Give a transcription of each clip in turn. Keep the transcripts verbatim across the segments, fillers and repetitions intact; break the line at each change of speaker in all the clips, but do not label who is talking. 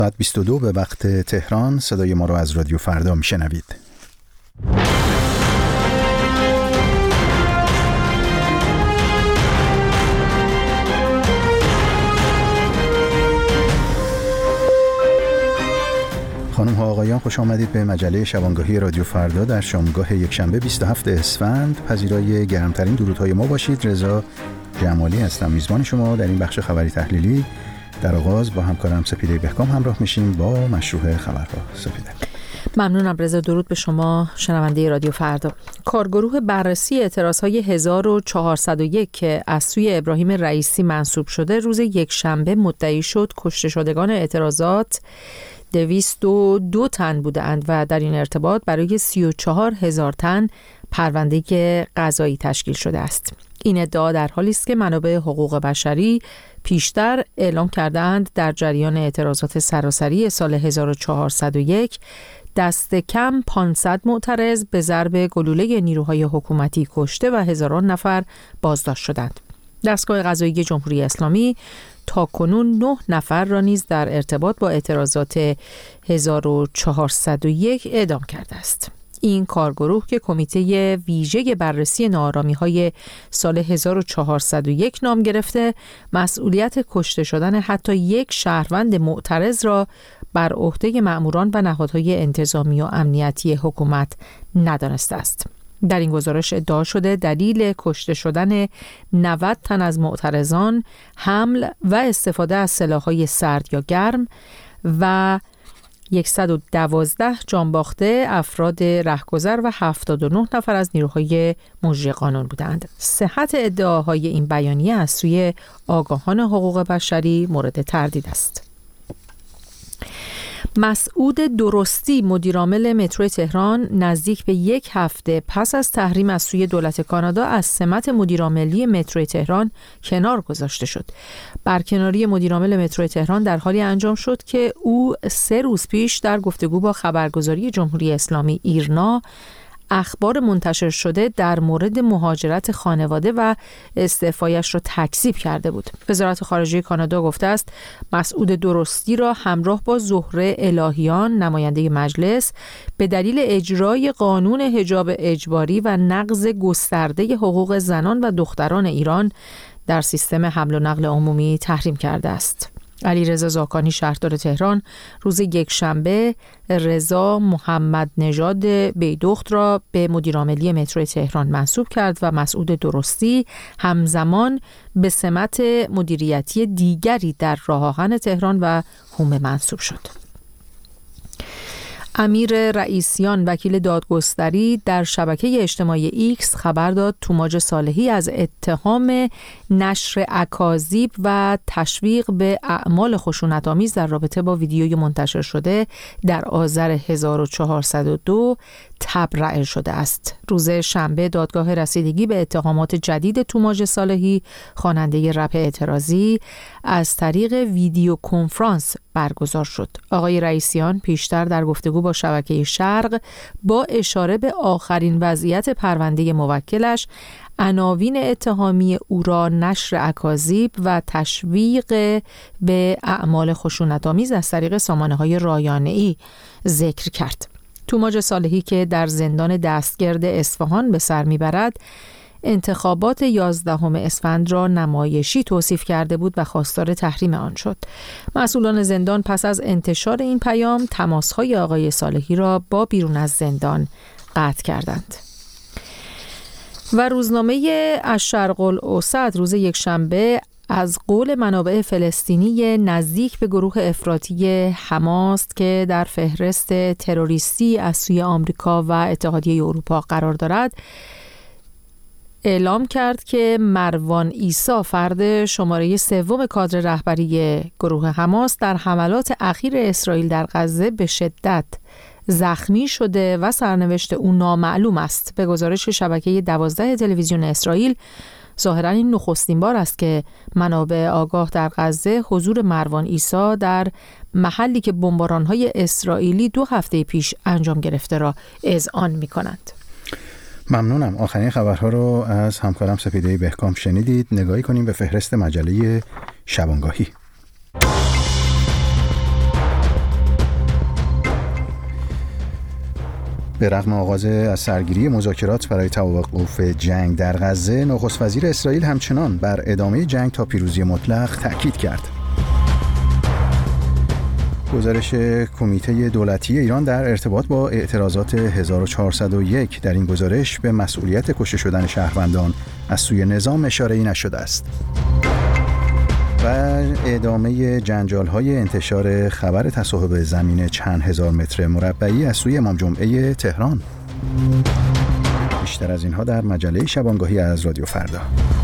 ساعت بیست و دو به وقت تهران صدای ما رو از رادیو فردا میشنوید. خانم ها آقایان، خوش آمدید به مجله شبانگاهی رادیو فردا در شامگاه یکشنبه بیست و هفتم اسفند. پذیرای گرمترین درودهای ما باشید. رضا جمالی هستم، میزبان شما در این بخش خبری تحلیلی. در آغاز با همکارم سپیده بهکام همراه میشیم با مشروع خبرها. سپیده.
ممنونم رضا. درود به شما شنونده رادیو فردا. کارگروه بررسی اعتراضهای هزار و چهارصد و یک که از سوی ابراهیم رئیسی منصوب شده روز یکشنبه مدعی شد کشته شدگان اعتراضات دویست و دو تن بودند و در این ارتباط برای سی و چهار هزار تن پرونده قضایی تشکیل شده است. این ادعا در حالی است که منابع حقوق بشری پیشتر اعلام کردند در جریان اعتراضات سراسری سال هزار و چهارصد و یک دست کم پانصد معترض به ضرب گلوله نیروهای حکومتی کشته و هزاران نفر بازداشت شدند. دستگاه قضایی جمهوری اسلامی تا کنون نه نفر را نیز در ارتباط با اعتراضات هزار و چهارصد و یک اعدام کرده است. این کارگروه که کمیته ویژه بررسی ناآرامی‌های سال هزار و چهارصد و یک نام گرفته، مسئولیت کشته شدن حتی یک شهروند معترض را بر عهده مأموران و نهادهای انتظامی و امنیتی حکومت ندانسته است. در این گزارش ادعا شده دلیل کشته شدن نود تن از معترضان حمل و استفاده از سلاح‌های سرد یا گرم و صد و دوازده جانباخته افراد رهگذر و هفتاد و نه نفر از نیروهای مجری قانون بودند. صحت ادعاهای این بیانیه از سوی آگاهان حقوق بشری مورد تردید است. مسعود درستی مدیرعامل مترو تهران نزدیک به یک هفته پس از تحریم از سوی دولت کانادا از سمت مدیرعاملی مترو تهران کنار گذاشته شد. برکناری مدیرعامل مترو تهران در حالی انجام شد که او سه روز پیش در گفتگو با خبرگزاری جمهوری اسلامی ایرنا اخبار منتشر شده در مورد مهاجرت خانواده و استعفایش را تکذیب کرده بود. وزارت خارجه کانادا گفته است مسعود درستی را همراه با زهره الهیان نماینده مجلس به دلیل اجرای قانون حجاب اجباری و نقض گسترده حقوق زنان و دختران ایران در سیستم حمل و نقل عمومی تحریم کرده است. علیرضا زاکانی شهردار تهران روز یکشنبه رضا محمد نژاد بیدخت را به مدیرعاملی مترو تهران منصوب کرد و مسعود درستی همزمان به سمت مدیریتی دیگری در راه آهن تهران و هومه منصوب شد. امیر رئیسیان وکیل دادگستری در شبکه اجتماعی ایکس خبر داد توماج صالحی از اتهام نشر اکاذیب و تشویق به اعمال خشونت‌آمیز در رابطه با ویدیوی منتشر شده در آذر هزار و چهارصد و دو تبرئه شده است. روز شنبه دادگاه رسیدگی به اتهامات جدید توماج صالحی خواننده رپ اعتراضی از طریق ویدیو کنفرانس برگزار شد. آقای رئیسیان پیشتر در گفتگو با شبکه شرق با اشاره به آخرین وضعیت پرونده موکلش عناوین اتهامی او را نشر اکاذیب و تشویق به اعمال خشونت‌آمیز از طریق سامانه‌های رایانه‌ای ذکر کرد. توماج صالحی که در زندان دستگرد اصفهان به سر میبرد انتخابات یازدهم اسفند را نمایشی توصیف کرده بود و خواستار تحریم آن شد. مسئولان زندان پس از انتشار این پیام تماس‌های آقای صالحی را با بیرون از زندان قطع کردند. و روزنامه الشرق الاوسط روز یکشنبه از قول منابع فلسطینی نزدیک به گروه افراطی حماس که در فهرست تروریستی از سوی آمریکا و اتحادیه اروپا قرار دارد اعلام کرد که مروان عیسی فرد شماره سوم کادر رهبری گروه حماس در حملات اخیر اسرائیل در غزه به شدت زخمی شده و سرنوشت او نامعلوم است. به گزارش شبکه دوازده تلویزیون اسرائیل ظاهراً این نخستین بار است که منابع آگاه در غزه حضور مروان عیسی در محلی که بمباران‌های اسرائیلی دو هفته پیش انجام گرفته را اذعان می‌کنند.
ممنونم. آخرین خبرها رو از همکارم سپیده بهکام شنیدید. نگاهی کنیم به فهرست مجله شبانگاهی. به رغم آغاز از سرگیری مذاکرات برای توقف جنگ در غزه، نخست وزیر اسرائیل همچنان بر ادامه جنگ تا پیروزی مطلق تاکید کرد. گزارش کمیته دولتی ایران در ارتباط با اعتراضات هزار و چهارصد و یک، در این گزارش به مسئولیت کشته شدن شهروندان از سوی نظام اشاره‌ای نشده است. و ادامه جنجال‌های انتشار خبر تصاحب زمین چند هزار متر مربعی از سوی امام جمعه تهران. بیشتر از اینها در مجله شبانگاهی از رادیو فردا.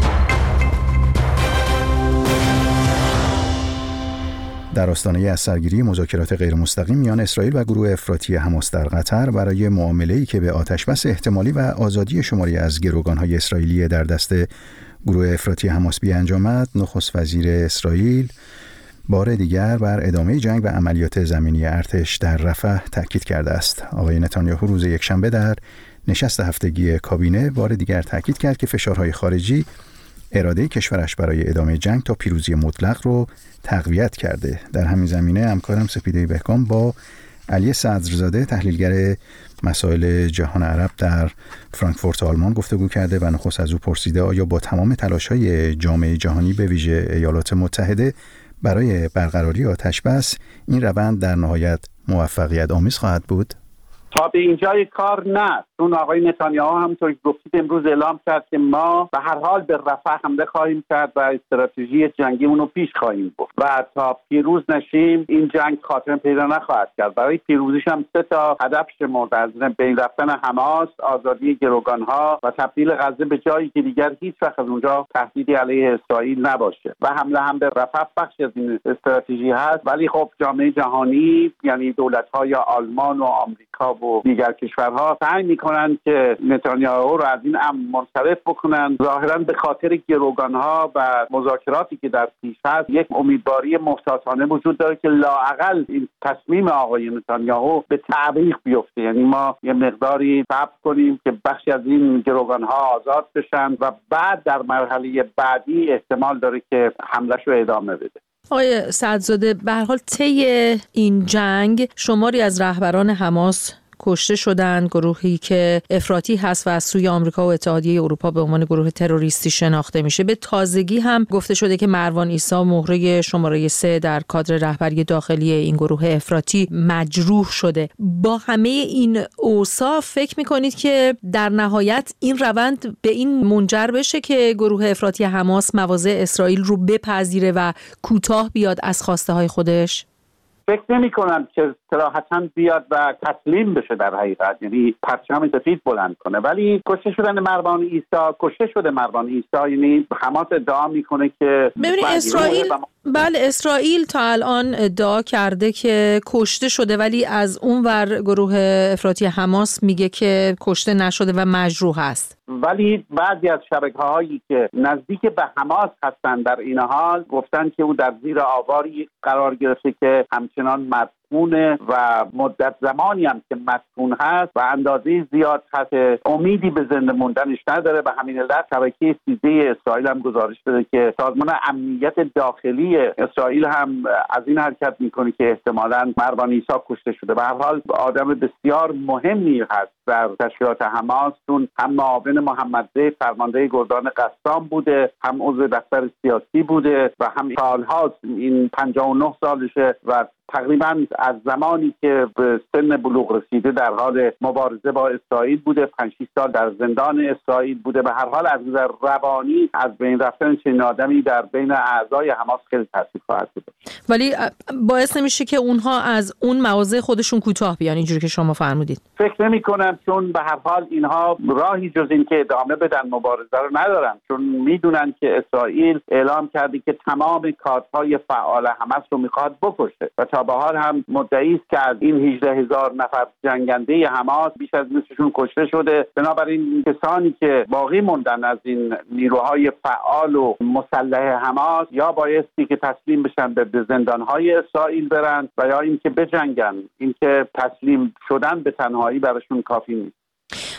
در آستانه از سرگیری مذاکرات غیرمستقیم میان اسرائیل و گروه افراطی حماس در قطر برای معامله‌ای که به آتشبس احتمالی و آزادی شماری از گروگان‌های اسرائیلی در دست گروه افراطی حماس بیانجامد، نخست وزیر اسرائیل بار دیگر بر ادامه جنگ و عملیات زمینی ارتش در رفح تاکید کرده است. آقای نتانیاهو روز یکشنبه در نشست هفتگی کابینه بار دیگر تاکید کرد که فشارهای خارجی اراده کشورش برای ادامه جنگ تا پیروزی مطلق رو تقویت کرده. در همین زمینه همکارم سپیده بهکام با علی صدرزاده، تحلیلگر مسائل جهان عرب در فرانکفورت آلمان، گفتگو کرده و نخست از او پرسیده آیا با تمام تلاش‌های جامعه جهانی به ویژه ایالات متحده برای برقراری آتشبس این روند در نهایت موفقیت آمیز خواهد بود؟
تا به اینجای کار نه، چون آقای نتانیاهو همونطور که گفتید امروز اعلام کرد که ما به هر حال به رفح حمله خواهیم کرد و استراتژی جنگیمون رو پیش خواهیم برد و تا پیروز نشیم این جنگ خاتمه پیدا نخواهد کرد. برای پیروزیش هم سه تا هدف شمرده: از بین رفتن حماس، آزادی گروگانها و تبدیل غزه به جایی که دیگر هیچ وقت از اونجا تهدیدی علیه اسرائیل نباشه. و حمله هم به رفح بخشی از این استراتژی هست، ولی خب جامعه جهانی یعنی دولت‌های آلمان و آمریکا و دیگر کشورها سعی میکنن که نتانیاهو رو از این امر منصرف بکنن. ظاهرا به خاطر گروگانها و مذاکراتی که در پیش هست یک امیدواری محتاطانه وجود داره که لااقل این تصمیم آقای نتانیاهو به تعویق بیفته، یعنی ما یه مقداری صبر کنیم که بخشی از این گروگانها آزاد بشن و بعد در مرحله بعدی احتمال داره که حمله‌شو ادامه بده.
آقای صدرزاده، به هر حال طی این جنگ شماری از رهبران حماس کشته شدند، گروهی که افراطی هست و از سوی آمریکا و اتحادیه اروپا به عنوان گروه تروریستی شناخته میشه. به تازگی هم گفته شده که مروان عیسی مهره شماره سه در کادر رهبری داخلی این گروه افراطی مجروح شده. با همه این اوصاف فکر میکنید که در نهایت این روند به این منجر بشه که گروه افراطی حماس مواضع اسرائیل رو بپذیره و کوتاه بیاد از خواسته های خودش؟
فکر نمی کنم که صراحتاً بیاد و تسلیم بشه در حقیقت، یعنی پرچم سفید بلند کنه. ولی کشته شدن مروان عیسی، کشته شده مروان عیسی، یعنی حماس ادعا میکنه که
ببینید اسرائیل بله اسرائیل تا الان ادعا کرده که کشته شده، ولی از اون ور گروه افراطی حماس میگه که کشته نشده و مجروح است.
ولی بعضی از شبکه‌هایی که نزدیک به حماس هستن در این حال گفتن که او در زیر آواری قرار گرفته که همچنان مسکونه و مدت زمانی هم که مسکون هست و اندازه زیاد هست، امیدی به زنده موندنش نداره. به همین علت شبکه سیزده اسرائیل هم گزارش داده که سازمان امنیت داخلی اسرائیل هم از این حرکت میکنه که احتمالاً مروان عیسی کشته شده. به هر حال آدم بسیار مهمی هست در تشکیلات حماس، چون هم معاون محمد زید فرمانده گردان قسام بوده، هم عضو دفتر سیاسی بوده و هم سالهاست، این پنجاه و نه سالشه و تقریبا از زمانی که به سن بلوغ رسیده در حال مبارزه با اسرائیل بوده، پنج شش سال در زندان اسرائیل بوده. به هر حال از نظر روانی از بین رفتن چنین آدمی در بین اعضای حماس خیلی تاثیر خواهد بود.
ولی باعث نمیشه که اونها از اون مواضع خودشون کوتاه بیان اینجوری که شما فرمودید؟
فکر نمی کنم، چون به هر حال اینها راهی جز این که ادامه بدن مبارزه رو ندارن، چون میدونن که اسرائیل اعلام کرده که تمام کادرهای فعال حماس رو میخواد بکشه و تا به حال هم مدعی است که از این هجده هزار نفر جنگنده حماس بیش از نصفشون کشته شده. بنابراین کسانی که باقی موندن از این نیروهای فعال و مسلح حماس یا بایستی که تسلیم بشن به زندانهای اسرائیل برن و یا اینکه بجنگن. اینکه تسلیم شدن به تنهایی براشون کافی نیست.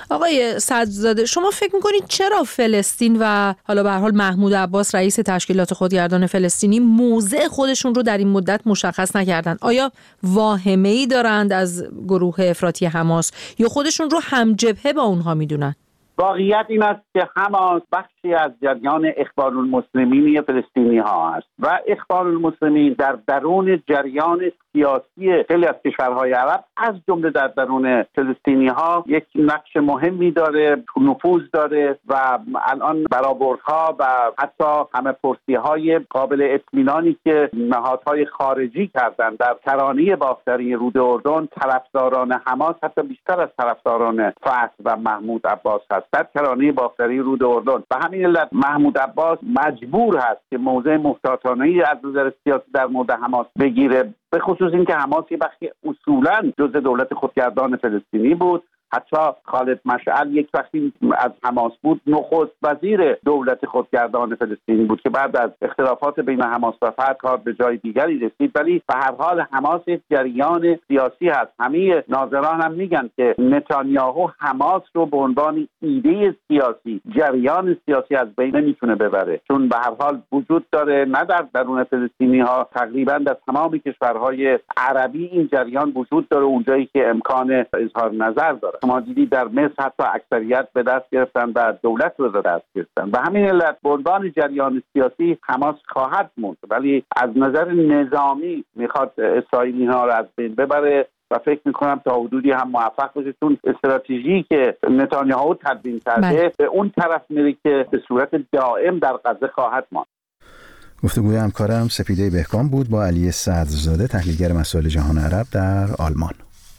آقای صدرزاده، شما فکر میکنید چرا فلسطین و حالا به هر حال محمود عباس رئیس تشکیلات خودگردان فلسطینی موضع خودشون رو در این مدت مشخص نکردن؟ آیا واهمه‌ای دارند از گروه افراطی حماس یا خودشون رو همجبهه با اونها میدونن؟
واقعیت این است که حماس بخشی از جریان اخوان المسلمین فلسطینی ها است و اخوان المسلمین در درون جریان سیاسی خیلی از کشورهای عرب از جمله در درون فلسطینی ها یک نقش مهمی داره، نفوذ داره و الان برآوردها و حتی همه پرسی های قابل اطمینانی که نهادهای خارجی کردن در ترانه باختری رود اردن، طرفداران حماس حتی بیشتر از طرفداران فتح و محمود عباس هست در ترانه باختری رود اردن. و همین علت محمود عباس مجبور هست که موضع محتاطانه‌ای از نظر سیاسی در مورد حماس بگیره، به خصوص اینکه حماس یه بخشی اصولاً جزء دولت خودگردان فلسطینی بود. حتی خالد مشعل یک وقتی از حماس بود نخست وزیر دولت خودگردان فلسطینی بود که بعد از اختلافات بین حماس و فتح کار به جای دیگری رسید. ولی به هر حال حماس یک جریان سیاسی هست. همه ناظران هم میگن که نتانیاهو حماس رو به عنوان ایده سیاسی، جریان سیاسی از بین نمیتونه ببره، چون به هر حال وجود داره نه در درون فلسطینی ها، تقریبا در تمام کشورهای عربی این جریان وجود داره اونجایی که امکان اظهار نظر داره. ما دیدی در مصر حتی اکثریت به دست گرفتن و دولت رو به دست گرفتن. به همین علت به عنوان جریان سیاسی حماس خواهد موند، ولی از نظر نظامی میخواد اسرائیل اینها رو از بین ببره و فکر میکنم تا حدودی هم موفق بشه، چون استراتژی که نتانیاهو تدوین کرده به اون طرف میره که به صورت دائم در غزه خواهد ماند.
گفتگوی همکارم سپیده بهکام بود با علی صدرزاده، تحلیلگر مسائل جهان عرب در آلمان.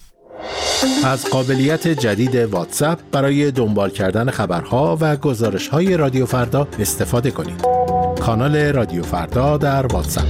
از قابلیت جدید واتساپ برای دنبال کردن خبرها و گزارش‌های رادیو فردا استفاده کنید. کانال رادیو فردا در واتساپ.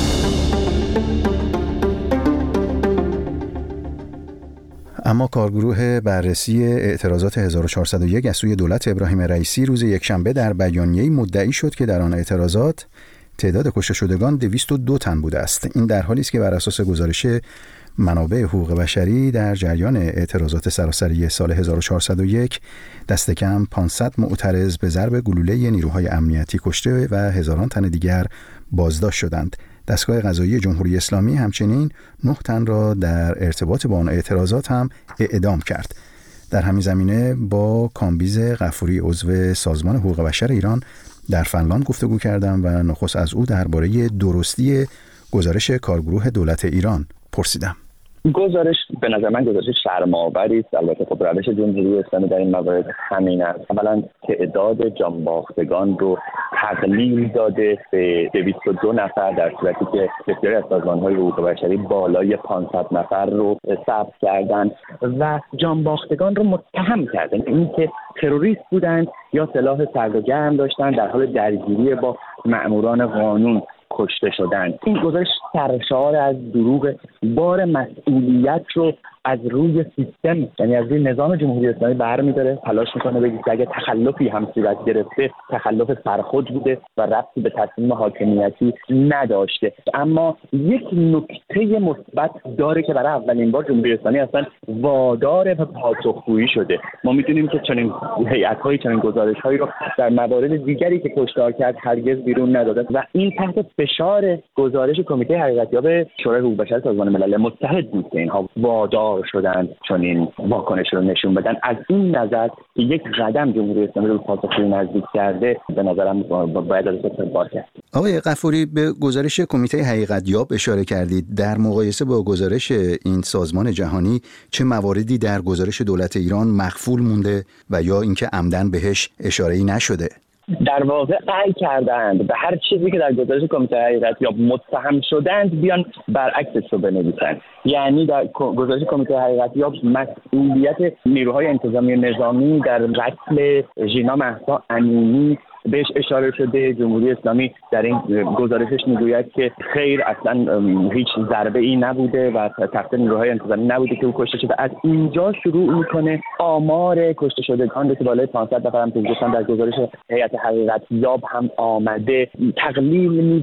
اما کارگروه بررسی اعتراضات هزار و چهارصد و یک از سوی دولت ابراهیم رئیسی روز یکشنبه در بیانیه‌ای مدعی شد که در آن اعتراضات تعداد کشته شدگان دویست و دو تن بوده است. این در حالی است که بر اساس گزارش منابع حقوق بشری در جریان اعتراضات سراسری سال هزار و چهارصد و یک دست کم پانصد معترض به ضرب گلوله نیروهای امنیتی کشته و هزاران تن دیگر بازداشت شدند. دستگاه قضایی جمهوری اسلامی همچنین نه تن را در ارتباط با آن اعتراضات هم اعدام کرد. در همین زمینه با کامبیز غفوری عضو سازمان حقوق بشر ایران در فنلاند گفتگو کردم و نخست از او درباره درستی گزارش کارگروه دولت ایران پرسیدم.
گزارش به نظر من گزارش شرم‌آوری است. البته خب روش جمهوری اسلامی در این موارد همین است. اولا تعداد جانباختگان رو تقلیل داده به دویست و دو نفر، در صورتی که بسیاری از سازمان‌های حقوق بشری بالای پانصد نفر رو ثبت کردند و جانباختگان رو متهم کردن اینکه تروریست بودند یا سلاح سرد و گرم داشتند، در حال درگیری با مأموران قانون کشته شدند. این گزارش سرشار از دروغ. بار مسئولیت رو از روی سیستم، یعنی از روی نظام جمهوری اسلامی برمی‌داره، تلاش میکنه بگه که اگه تخلفی هم صورت گرفته تخلف سرخود بوده و ربطی به تصمیم حاکمیتی نداشته. اما یک نکته مثبت داره که برای اولین بار جمهوری اسلامی اصلا وادار به پاسخگویی شده. ما میدونیم که چنین هیئت‌های چنین گزارش‌هایی رو در موارد دیگری که کشتار کرد هرگز بیرون نداده و این تحت فشار گزارش کمیته حقیقتیاب شورای حقوق بشر سازمان ملل متحد بود که اینها وادار شدن چون این واکنش رو نشون بدن. از این نظر که یک قدم جمهوری اسلامی رو پاسخگویی نزدیک کرده، به نظرم باید از استقبال کرد.
آقای غفوری، به گزارش کمیته حقیقتیاب اشاره کردید. در مقایسه با گزارش این سازمان جهانی چه مواردی در گزارش دولت ایران مخفول مونده و یا اینکه عمدن بهش اشاره‌ای نشده؟
در واقع سعی کردند به هر چیزی که در گزارش کمیته حقیقتیاب متهم شدند بیان برعکسش رو بنویسند. یعنی در گزارش کمیته حقیقتیاب مسئولیت نیروهای انتظامی نظامی در قتل ژینا مهسا امینی بهش اشاره شده. جمهوری اسلامی در این گزارشش میگوید که خیر، اصلا هیچ ضربه ای نبوده و تقصیر نیروهای انتظامی نبوده که او کشته شده. از اینجا شروع میکنه آمار کشته شدگان رو که بالای پانصد نفر هم که گفتن در گزارش هیئت حقیقتیاب هم آمده تقلیل میده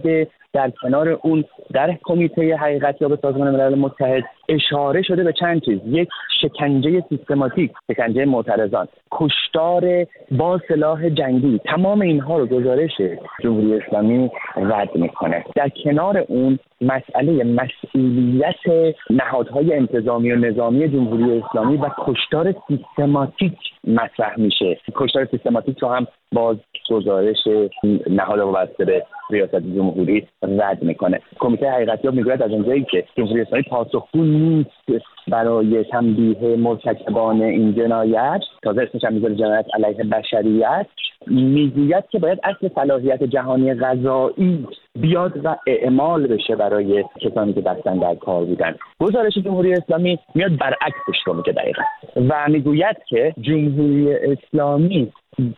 در کنار اون در کمیته حقیقتیاب سازمان ملل متحد اشاره شده به چند چیز. یک، شکنجه سیستماتیک، شکنجه معترضان، کشتار با سلاح جنگی. تمام اینها رو گزارش جمهوری اسلامی رد میکنه. در کنار اون مسئله مسئولیت نهادهای انتظامی و نظامی جمهوری اسلامی و کشتار سیستماتیک مطرح میشه. کشتار سیستماتیک رو هم باز گزارش نهاد وابسته به ریاست جمهوری رد میکنه. کمیته حقیقتیاب میگوید از اونجایی که جمهوری اسلامی پاسخگو نیست برای تنبیه مرتکبان این جنایت، تازه اسمش هم میذاره جنایت علیه بشریت، میگوید که باید اصل صلاحیت جهانی قضایی بیاد و اعمال بشه برای کسانی که دستن در کار بودن. گزارش جمهوری اسلامی میاد برعکسش رو میگه دقیقا و میگوید که جمهوری اسلامی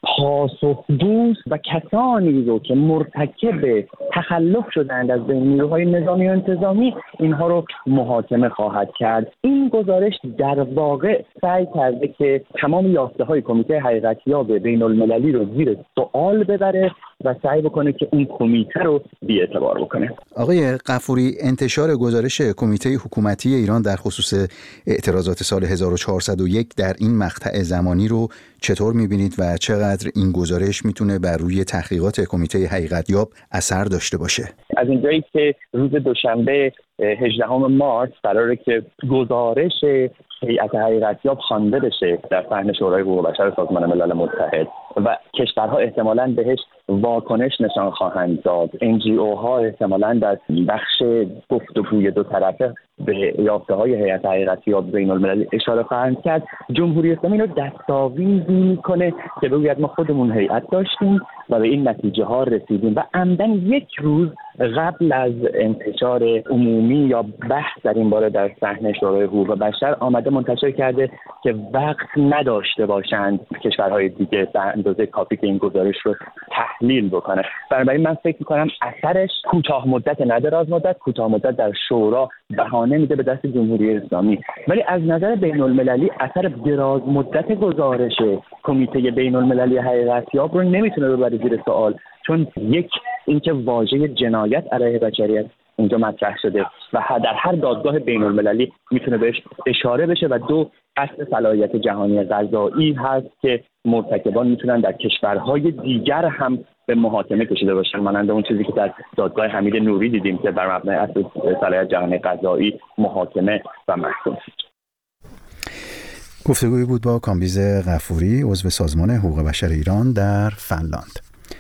پاسخگوست و کسانی رو که مرتکب تخلف شدند از بین نیروهای نظامی و انتظامی اینها رو محاکمه خواهد کرد. این گزارش در واقع سعی کرده که تمام یافته‌های کمیته حقیقتیاب بین المللی رو زیر سوال ببره و سعی بکنه که اون کمیته رو بی‌اعتبار بکنه.
آقای غفوری، انتشار گزارش کمیته حکومتی ایران در خصوص اعتراضات سال هزار و چهارصد و یک در این مقطع زمانی رو چطور می‌بینید و چقدر این گزارش میتونه بر روی تحقیقات کمیته حقیقتیاب اثر داشته باشه؟
از اینجایی که روز دوشنبه هجدهم مارس قراره که گزارش هیئت حقیقتیاب خوانده بشه در صحن شورای حقوق بشر سازمان ملل متحد و کشورها احتمالاً بهش واکنش نشان خواهند داد، ان جی او ها احتمالاً در بخش گفتگوی دو طرفه به یافته‌های هیئت حقیقتیاب بین المللی اشاره خواهند کرد. جمهوری اسلامی رو دستاویزی میکنه که بگوید ما خودمون هیئت داشتیم و به این نتیجه ها رسیدیم و عمدن یک روز قبل از انتشار عمومی یا بحث در این باره در صحن شورای حقوق بشر آمده منتشر کرده که وقت نداشته باشند کشورهای دیگه در اندازه کافی که این گزارش رو تحلیل بکنه. بنابراین من فکر میکنم اثرش کوتاه مدت نه دراز مدت، کوتاه مدت در شورا بهانه میده به دست جمهوری اسلامی، ولی از نظر بین المللی اثر دراز مدت گزارش کمیته بین المللی حقیقتیاب رو نمیتونه ببره زیر سوال، چون یک اینکه واژه جنایت علیه بشریت اینجا مطرح شده و در هر دادگاه بین المللی میتونه بهش اشاره بشه و دو اصل صلاحیت جهانی قضایی هست که مرتکبان میتونن در کشورهای دیگر هم به محاکمه کشیده باشن، مانند اون چیزی که در دادگاه حمید نوری دیدیم که بر مبنای اصل صلاحیت جهانی قضایی محاکمه و محکوم شد.
گفتگویی بود با کامبیز غفوری، عضو سازمان حقوق بشر ایران در فنلاند.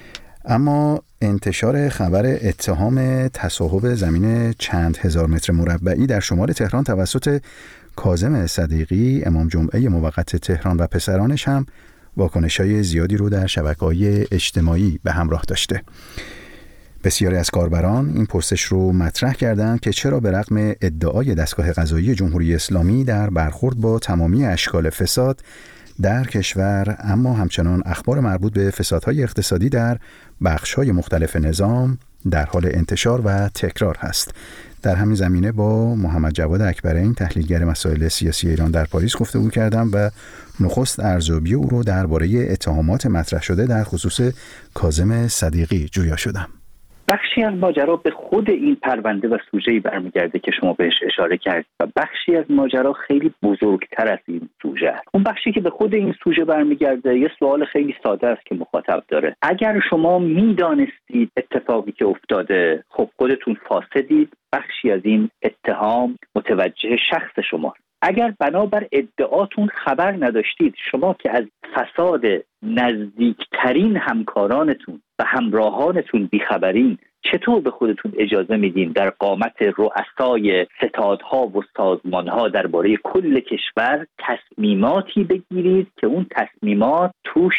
اما انتشار خبر اتهام تصاحب زمین چند هزار متر مربعی در شمال تهران توسط کاظم صدیقی، امام جمعه موقت تهران و پسرانش هم واکنش‌های زیادی رو در شبکه‌های اجتماعی به همراه داشته. بسیاری از کاربران این پرسش رو مطرح کردند که چرا به رغم ادعای دستگاه قضایی جمهوری اسلامی در برخورد با تمامی اشکال فساد در کشور، اما همچنان اخبار مربوط به فسادهای اقتصادی در بخش‌های مختلف نظام در حال انتشار و تکرار هست. در همین زمینه با محمد جواد اکبرین، تحلیلگر مسائل سیاسی ایران در پاریس گفتگو کردم و نخست ارزیابی او رو درباره اتهامات مطرح شده در خصوص کاظم صدیقی جویا شدم.
بخشی از ماجرا به خود این پرونده و سوژه‌ای برمیگرده که شما بهش اشاره کردید و بخشی از ماجرا خیلی بزرگتر از این سوژه است. اون بخشی که به خود این سوژه برمیگرده یه سوال خیلی ساده است که مخاطب داره. اگر شما میدانستید اتفاقی که افتاده، خب خودتون فاسدید، بخشی از این اتهام متوجه شخص شما. اگر بنابر ادعاتون خبر نداشتید، شما که از فساد نزدیکترین همکارانتون و همراهانتون بیخبرین، چطور به خودتون اجازه میدین در قامت رؤسای ستادها و سازمانها درباره کل کشور تصمیماتی بگیرید که اون تصمیمات توش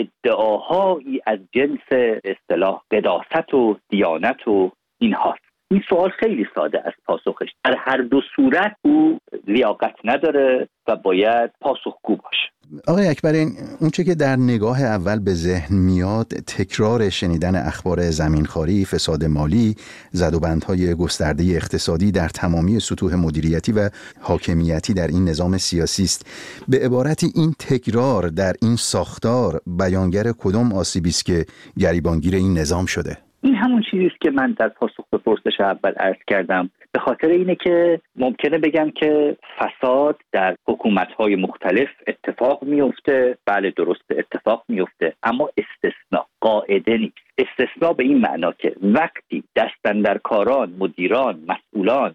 ادعاهایی از جنس اصطلاح قداست و دیانت و این هاست؟ این سوال خیلی ساده از پاسخش. در هر دو صورت او لیاقت نداره و باید پاسخگو باشه.
آقای اکبرین، اون چه که در نگاه اول به ذهن میاد تکرار شنیدن اخبار زمینخواری، فساد مالی، زدوبندهای گسترده اقتصادی در تمامی سطوح مدیریتی و حاکمیتی در این نظام سیاسی است. به عبارتی این تکرار در این ساختار بیانگر کدام آسیبی است که گریبانگیر این نظام شده؟
این همون چیزی است که من در پاسخ به پرسش اول عرض کردم. به خاطر اینه که ممکنه بگم که فساد در حکومت‌های مختلف اتفاق میفته، بله درسته اتفاق میفته، اما استثناء قاعده نیست. استثناء به این معنا که وقتی دستاندرکاران، مدیران، مسئولان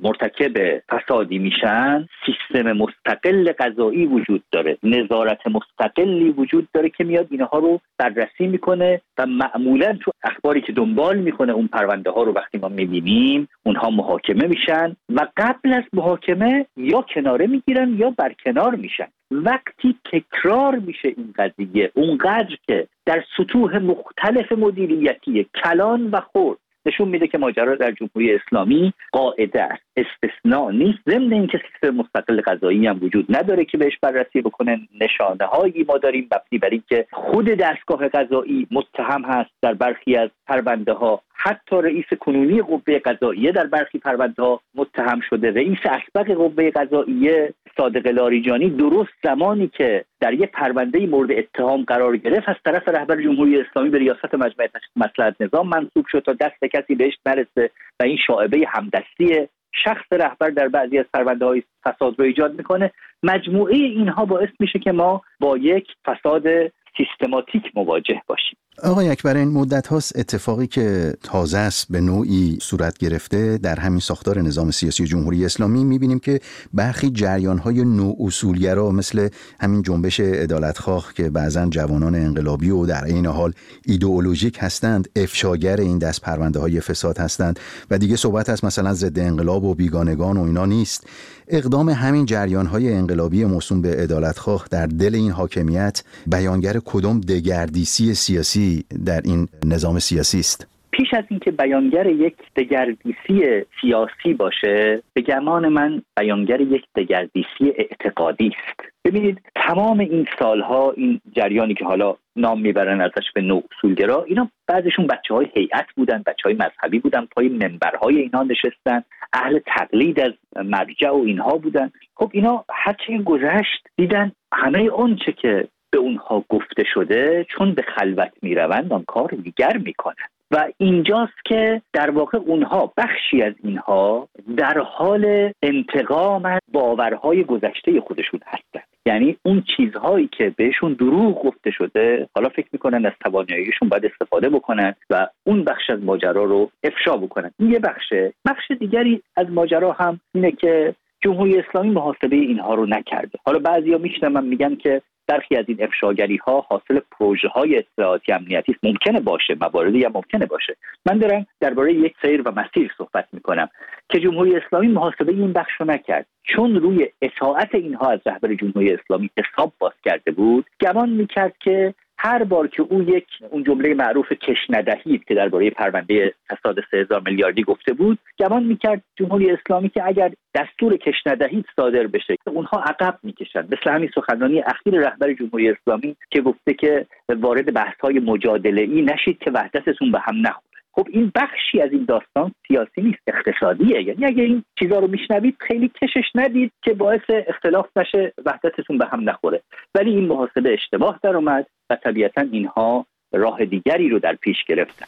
مرتکب فسادی میشن، سیستم مستقل قضایی وجود داره، نظارت مستقلی وجود داره که میاد اینها رو بررسی میکنه و معمولا تو اخباری که دنبال میکنه اون پرونده ها رو وقتی ما میبینیم اونها محاکمه میشن و قبل از محاکمه یا کناره میگیرن یا برکنار میشن. وقتی تکرار میشه این قضیه اونقدر که در سطوح مختلف مدیریتی کلان و خرد، نشون میده که ماجرا در جمهوری اسلامی قاعده است، استثناء نیست. ضمن اینکه سیستم مستقل قضایی هم وجود نداره که بهش بررسی بکنه. نشانه هایی ما داریم مبنی بر اینکه خود دستگاه قضایی متهم هست در برخی از پرونده ها، حتی رئیس کنونی قوه قضاییه در برخی پرونده ها متهم شده. رئیس اسبق قوه قضاییه صادق لاریجانی درست زمانی که در یک پرونده مورد اتهام قرار گرفت از طرف رهبر جمهوری اسلامی به ریاست مجمع مصلحت نظام منصوب شد تا دست کسی بهش نرسه و این شائبه همدستی شخص رهبر در بعضی از پرونده‌های فساد رو ایجاد میکنه. مجموعه اینها باعث میشه که ما با یک فساد سیستماتیک مواجه باشیم.
آقای اکبر، این مدت هاست اتفاقی که تازه است به نوعی صورت گرفته در همین ساختار نظام سیاسی جمهوری اسلامی، میبینیم که برخی جریان‌های نواصولگرا مثل همین جنبش عدالتخواه که بعضن جوانان انقلابی و در عین حال ایدئولوژیک هستند، افشاگر این دست پرونده‌های فساد هستند و دیگه صحبت هست مثلا ضد انقلاب و بیگانگان و اینا نیست. اقدام همین جریان‌های انقلابی موسوم به عدالتخواه در دل این حاکمیت بیانگر کدام دگردیسی سیاسی در این نظام سیاسی است؟
پیش از اینکه بیانگر یک دگردیسی سیاسی باشه، به گمان من بیانگر یک دگردیسی اعتقادی است. ببینید تمام این سالها این جریانی که حالا نام میبرن ازش به نوع اصولگرا، اینا بعضشون بچهای هیئت بودن، بچهای مذهبی بودن، پای منبرهای اینا نشستن، اهل تقلید از مرجع و اینها بودن. خب اینا هرچی گذشت دیدن همه اون چه که به اونها گفته شده چون به خلوت میروند آن کار دیگر میکنن و اینجاست که در واقع اونها، بخشی از اینها در حال انتقام از باورهای گذشته خودشون هستن. یعنی اون چیزهایی که بهشون دروغ گفته شده حالا فکر میکنن از تواناییشون باید استفاده بکنن و اون بخش از ماجرا رو افشا بکنن. این یه بخشه. بخش دیگری از ماجرا هم اینه که جمهوری اسلامی محاسبه اینها رو نکرده. حالا بعضیا میشنون میگن که برخی از این افشاگری ها حاصل پروژه های اطلاعاتی امنیتی است. ممکنه باشه، مواردی هم ممکنه باشه. من دارم درباره یک سیر و مسیر صحبت میکنم که جمهوری اسلامی محاسبه این بخش رو نکرد، چون روی اطاعت اینها از رهبر جمهوری اسلامی حساب باز کرده بود. گمان میکرد که هر بار که او یک اون جمله معروف کش ندهید که درباره پرونده فساد سه هزار میلیاردی گفته بود، گمان میکرد جمهوری اسلامی که اگر دستور کش ندهید صادر بشه اونها عقب میکشن. مثل همین سخنرانی اخیر رهبر جمهوری اسلامی که گفته که وارد بحث‌های مجادله‌ای نشید که وحدتتون به هم نخوره. خب این بخشی از این داستان سیاسی نیست، اقتصادیه. یعنی اگه این چیزا رو میشنوید خیلی کشش ندید که باعث اختلاف نشه، وحدتتون به هم نخوره. ولی این محاسبه اشتباه در اومد و طبیعتا اینها راه دیگری رو در پیش گرفتن.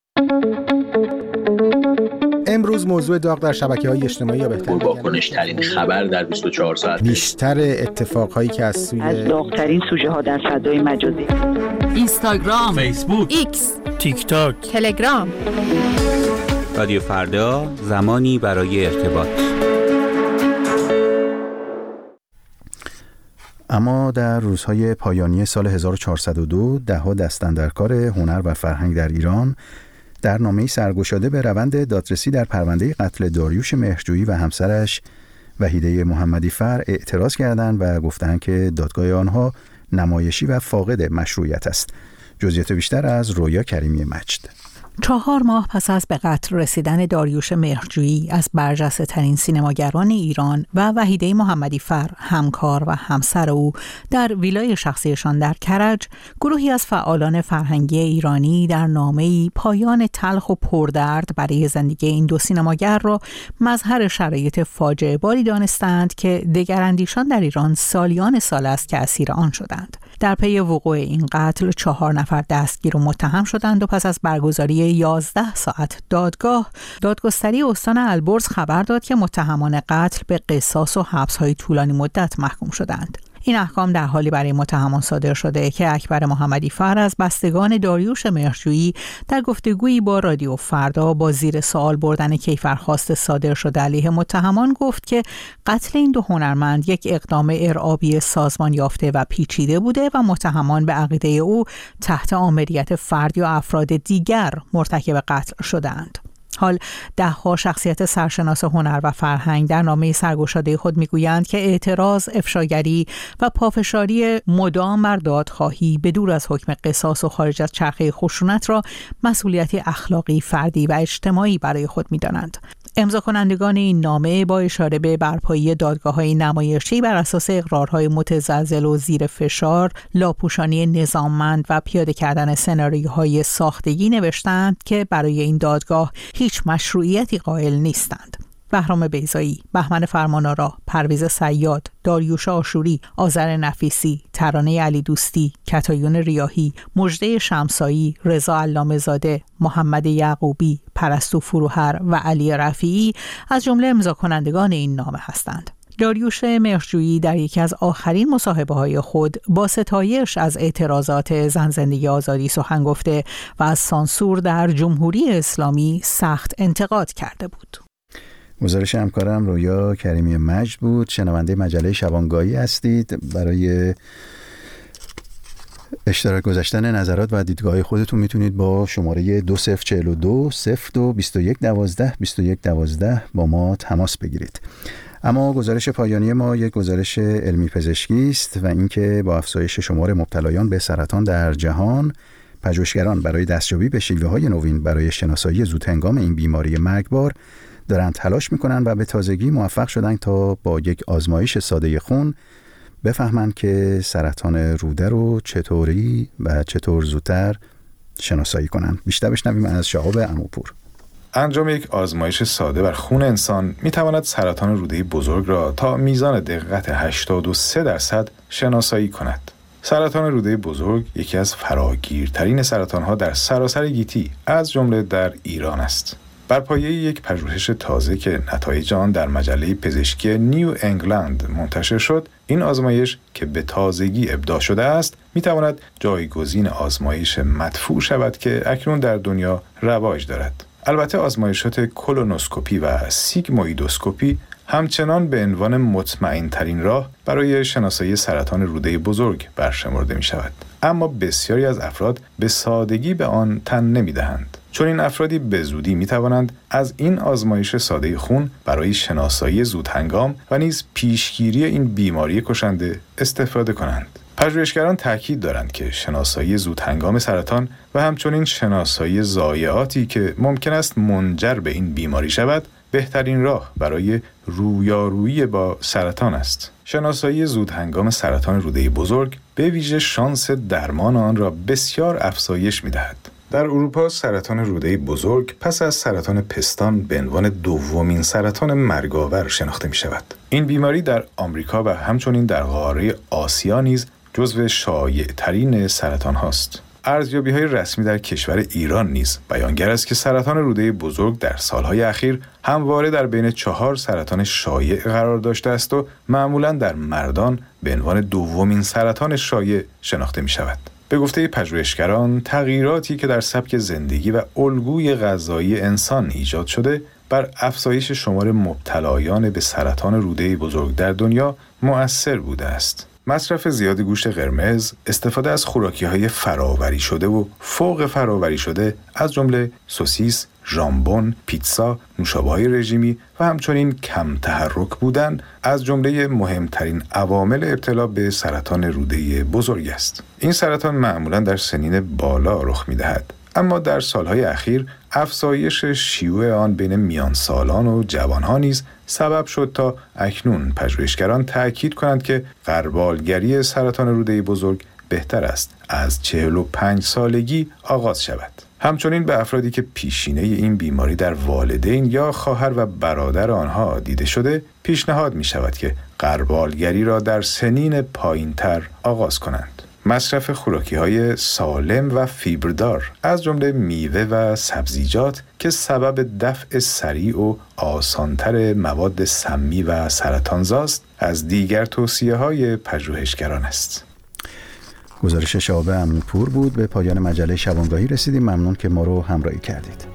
امروز موضوع داغ در شبکه‌های اجتماعی یا بهتر
با کنش‌ترین خبر در بیست و چهار ساعت،
بیشتر اتفاقهایی که از سوی
از داغ‌ترین سوژه ها در فضای مجازی،
اینستاگرام،
فیسبوک،
ایکس،
تیک تاک،
تلگرام.
رادیو فردا، زمانی برای ارتباط.
اما در روزهای پایانی سال هزار و چهارصد و دو ده‌ها دستاندرکار هنر و فرهنگ در ایران در نامه‌ای سرگشاده به روند دادرسی در پرونده قتل داریوش مهرجویی و همسرش وحیده محمدی فر اعتراض کردند و گفتند که دادگاه آنها نمایشی و فاقد مشروعیت است. جزئیات بیشتر از رویا کریمی مجد.
چهار ماه پس از به قتل رسیدن داریوش مهرجویی از برجسته ترین سینماگران ایران و وحیده محمدی فر همکار و همسر او در ویلای شخصیشان در کرج، گروهی از فعالان فرهنگی ایرانی در نامه‌ای پایان تلخ و پردرد برای زندگی این دو سینماگر را مظهر شرایط فاجعه باری دانستند که دگراندیشان در ایران سالیان سال است که اسیر آن شدند. در پی وقوع این قتل چهار نفر دستگیر و متهم شدند و پس از برگزاری یازده ساعت دادگاه، دادگستری استان البرز خبر داد که متهمان قتل به قصاص و حبس‌های طولانی مدت محکوم شدند. این احکام در حالی برای متهمان صادر شده که اکبر محمدی فر از بستگان داریوش مهرجویی در گفتگویی با رادیو فردا با زیر سوال بردن کیفرخواست صادر شده علیه متهمان گفت که قتل این دو هنرمند یک اقدام ارعابی سازمان یافته و پیچیده بوده و متهمان به عقیده او تحت آمریت فرد یا افراد دیگر مرتکب قتل شدند. حال ده‌ها شخصیت سرشناس هنر و فرهنگ در نامه سرگشاده خود میگویند که اعتراض، افشاگری و پافشاری مدام بر دادخواهی به دور از حکم قصاص و خارج از چرخه خشونت را مسئولیتی اخلاقی، فردی و اجتماعی برای خود می‌دانند. امضا کنندگان این نامه با اشاره به برپایی دادگاه‌های نمایشی بر اساس اقرارهای متزلزل و زیر فشار، لاپوشانی نظاممند و پیاده کردن سناریوهای ساختگی نوشتند که برای این دادگاه هیچ مشروعیتی قائل نیستند. بهرام بیضایی، بهمن فرمانآرا، پرویز صیاد، داریوش آشوری، آذر نفیسی، ترانه علی دوستی، کتایون ریاحی، مژده شمسایی، رضا علامه‌زاده، محمد یعقوبی، پرستو فروهر و علی رفیعی از جمله امضا کنندگان این نامه هستند. داریوش مهرجویی در یکی از آخرین مصاحبه‌های خود با ستایش از اعتراضات زن زندگی آزادی سخن گفته و از سانسور در جمهوری اسلامی سخت انتقاد کرده بود.
گزارش همکارم رویا کریمی مجد بود. شنونده مجله شبانگاهی هستید. برای اشتراک گذاشتن نظرات و دیدگاه خودتون میتونید با شماره دو صفر چهل و دو صفر دو بیست و یک دوازده بیست و یک دوازده با ما تماس بگیرید. اما گزارش پایانی ما یک گزارش علمی پزشکی است و اینکه با افزایش شمار مبتلایان به سرطان در جهان، پژوهشگران برای دستیابی به شیوه‌های نوین برای شناسایی زودهنگام این بیماری مرگبار دارن تلاش میکنن و به تازگی موفق شدن تا با یک آزمایش ساده خون بفهمن که سرطان روده رو چطوری و چطور زودتر شناسایی کنن. بیشتر بشنویم از شهاب عموپور.
انجام یک آزمایش ساده بر خون انسان میتواند سرطان روده بزرگ را تا میزان دقت هشتاد و سه درصد شناسایی کند. سرطان روده بزرگ یکی از فراگیرترین سرطان‌ها در سراسر گیتی از جمله در ایران است. بر پایه یک پژوهش تازه که نتایج آن در مجله پزشکی نیو انگلند منتشر شد، این آزمایش که به تازگی ابداع شده است میتواند جایگزین آزمایش مدفوع شود که اکنون در دنیا رواج دارد. البته آزمایشات کولونوسکوپی و سیگمویدوسکوپی همچنان به عنوان مطمئن ترین راه برای شناسایی سرطان روده بزرگ برشمرده می شود. اما بسیاری از افراد به سادگی به آن تن نمی دهند. چون این افرادی به زودی می توانند از این آزمایش ساده خون برای شناسایی زودهنگام و نیز پیشگیری این بیماری کشنده استفاده کنند. پژوهشگران تاکید دارند که شناسایی زودهنگام سرطان و همچنین شناسایی ضایعاتی که ممکن است منجر به این بیماری شود بهترین راه برای رویارویی با سرطان است. شناسایی زودهنگام سرطان روده بزرگ به ویژه شانس درمان آن را بسیار افزایش می‌دهد. در اروپا سرطان روده بزرگ پس از سرطان پستان به عنوان دومین سرطان مرگاور شناخته می‌شود. این بیماری در آمریکا و همچنین در قاره آسیا نیز جزو شایع‌ترین سرطان هاست. ارزیابی‌های رسمی در کشور ایران نیز بیانگر است که سرطان روده بزرگ در سالهای اخیر همواره در بین چهار سرطان شایع قرار داشته است و معمولاً در مردان به عنوان دومین سرطان شایع شناخته می‌شود. به گفته پژوهشگران، تغییراتی که در سبک زندگی و الگوی غذایی انسان ایجاد شده بر افزایش شمار مبتلایان به سرطان روده بزرگ در دنیا مؤثر بوده است. مصرف زیاد گوشت قرمز، استفاده از خوراکی‌های فراوری شده و فوق فراوری شده از جمله سوسیس، ژامبون، پیتزا، نوشابه‌های رژیمی و همچنین کم تحرک بودن از جمله مهمترین عوامل ابتلا به سرطان روده بزرگ است. این سرطان معمولاً در سنین بالا رخ می‌دهد، اما در سالهای اخیر افزایش شیوع آن بین میان سالان و جوانها نیز سبب شد تا اکنون پژوهشگران تأکید کنند که غربالگری سرطان روده بزرگ بهتر است از چهل و پنج سالگی آغاز شود. همچنین به افرادی که پیشینه این بیماری در والدین یا خواهر و برادر آنها دیده شده پیشنهاد می شود که غربالگری را در سنین پایین‌تر آغاز کنند. مصرف خوراکی‌های سالم و فیبردار از جمله میوه و سبزیجات که سبب دفع سریع و آسانتر مواد سمی و سرطانزاست از دیگر توصیه‌های پژوهشگران است.
گزارش شعاب امین‌پور بود. به پایان مجله شبانگاهی رسیدیم. ممنون که ما رو همراهی کردید.